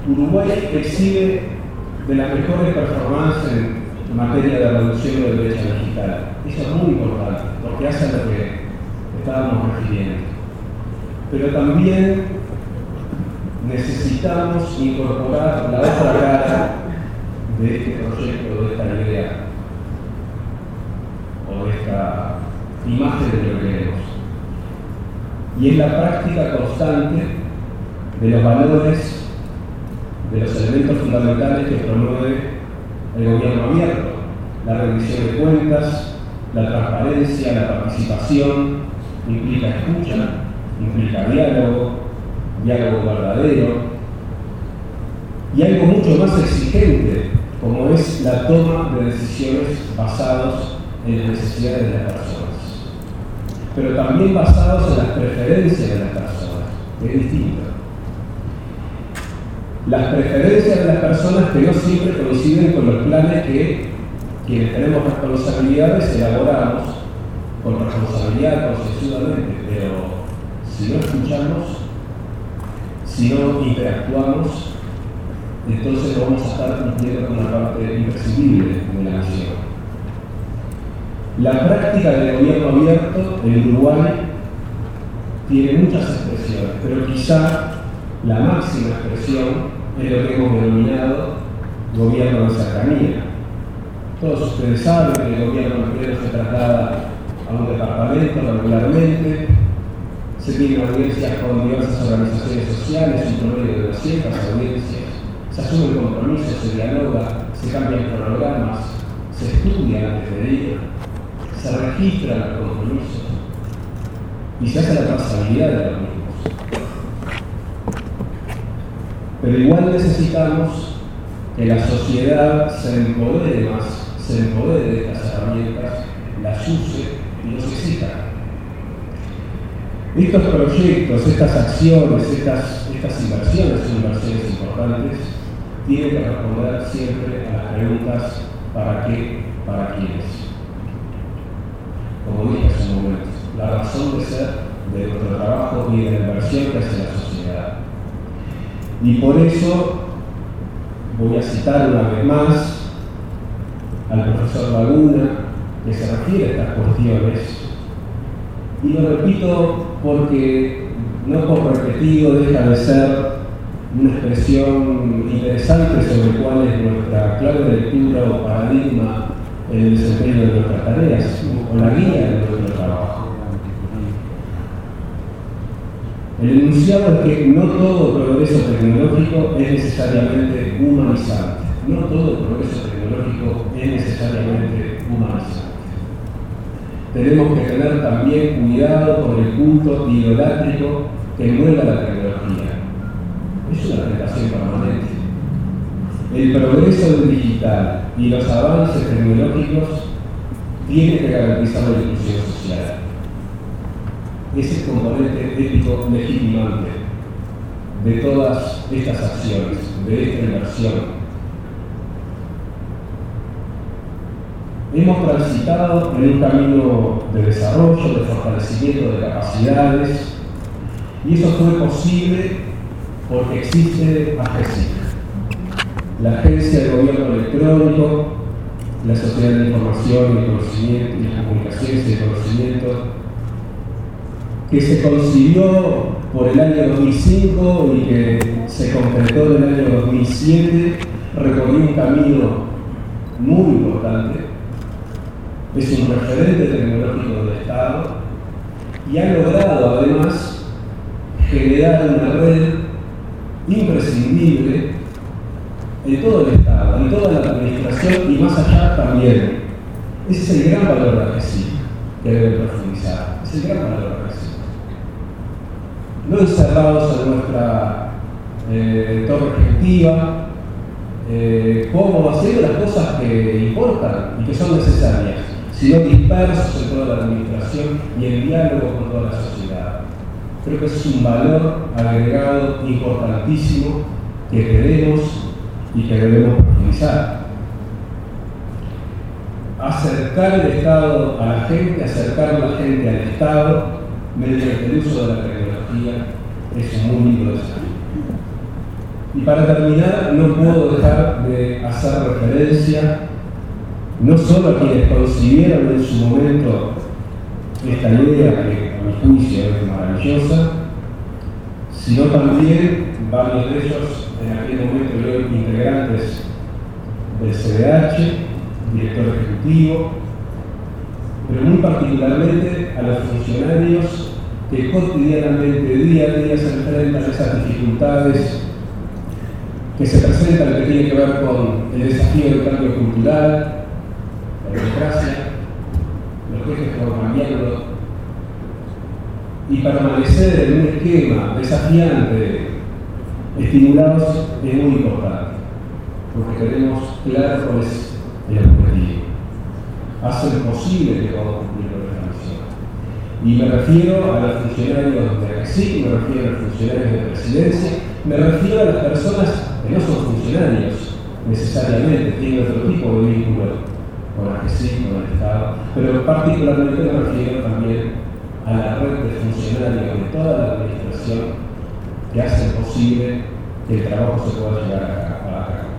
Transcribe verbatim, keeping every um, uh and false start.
Uruguay exhibe de las mejores performances en materia de reducción de brecha digital. Eso es muy importante, porque hace a lo que estábamos refiriendo. Pero también necesitamos incorporar la otra cara de este proyecto, de esta idea, o de esta imagen de lo que queremos. Y es la práctica constante de los valores, de los elementos fundamentales que promueve el gobierno abierto: la rendición de cuentas, la transparencia, la participación, implica escucha, implica diálogo, diálogo verdadero, y algo mucho más exigente, como es la toma de decisiones basadas en las necesidades de las personas, pero también basados en las preferencias de las personas, que es distinto. Las preferencias de las personas que no siempre coinciden con los planes que quienes tenemos responsabilidades elaboramos con responsabilidad, concienzudamente, pero si no escuchamos, si no interactuamos, entonces vamos a estar cumpliendo con una parte imprescindible de la misión. La práctica del gobierno abierto en Uruguay tiene muchas expresiones, pero quizá la máxima expresión es lo que hemos denominado gobierno de cercanía. Todos ustedes saben que el gobierno entero se traslada a un departamento regularmente, se tienen audiencias con diversas organizaciones sociales, un promedio de doscientas audiencias, se asumen compromisos, se dialoga, se cambian cronogramas, se estudia antes de ir, se registran los compromisos y se hace la trazabilidad de los mismos. Pero igual necesitamos que la sociedad se empodere más, se empodere de estas herramientas, las use y los exija. Estos proyectos, estas acciones, estas, estas inversiones, son inversiones importantes, tienen que responder siempre a las preguntas ¿para qué? ¿Para quiénes? Como dije hace un momento, la razón de ser de nuestro trabajo y de la inversión que hace la sociedad. Y por eso voy a citar una vez más al profesor Laguna, que se refiere a estas cuestiones, y lo repito porque no por repetido deja de ser una expresión interesante sobre cuál es nuestra clave de lectura o paradigma en el desempeño de nuestras tareas, o la guía de nuestro trabajo. El enunciado es que no todo progreso tecnológico es necesariamente humanizante. No todo progreso tecnológico es necesariamente humanizante. Tenemos que tener también cuidado con el culto idolátrico que envuelve a la tecnología. Es una tentación permanente. El progreso del digital y los avances tecnológicos tienen que garantizar la inclusión social. Es el componente ético legitimante de todas estas acciones, de esta inversión. Hemos transitado en un camino de desarrollo, de fortalecimiento de capacidades, y eso fue posible porque existe AGESIC, la Agencia de Gobierno Electrónico, la Sociedad de Información y Conocimiento y las Comunicaciones y el Conocimiento, que se concibió por el año dos mil cinco y que se concretó en el año dos mil siete, recorrió un camino muy importante, es un referente tecnológico del Estado y ha logrado además generar una red imprescindible en todo el Estado, en toda la administración y más allá también. Ese es el gran valor de la AGESIC que debe profundizar, es el gran valor de la AGESIC. No encerrados en nuestra eh, torre ejecutiva, eh, como haciendo las cosas que importan y que son necesarias, sino dispersos en toda la administración y en diálogo con toda la sociedad. Creo que es un valor agregado importantísimo que tenemos y que debemos profundizar. Acercar el Estado a la gente, acercar a la gente al Estado mediante el uso de la tecnología es un muy lindo desafío. Y para terminar, no puedo dejar de hacer referencia no solo a quienes concibieron en su momento esta idea, que a mi juicio es maravillosa, sino también varios de ellos en aquel momento y hoy integrantes del C D H, director ejecutivo, pero muy particularmente a los funcionarios que cotidianamente, día a día, se enfrentan a esas dificultades que se presentan, que tienen que ver con el desafío del cambio cultural, la democracia, los ejes que van cambiando, y permanecer en un esquema desafiante, estimulados, es muy importante, porque tenemos claro cuál es el objetivo. Hacen posible que podamos cumplir con esta misión. Y me refiero a los funcionarios de AGESIC, me refiero a los funcionarios de presidencia, me refiero a las personas que no son funcionarios necesariamente, tienen otro tipo de vínculo con AGESIC, con el Estado, pero particularmente me refiero también a la red de funcionarios de toda la administración que hacen posible que el trabajo se pueda llevar a cabo.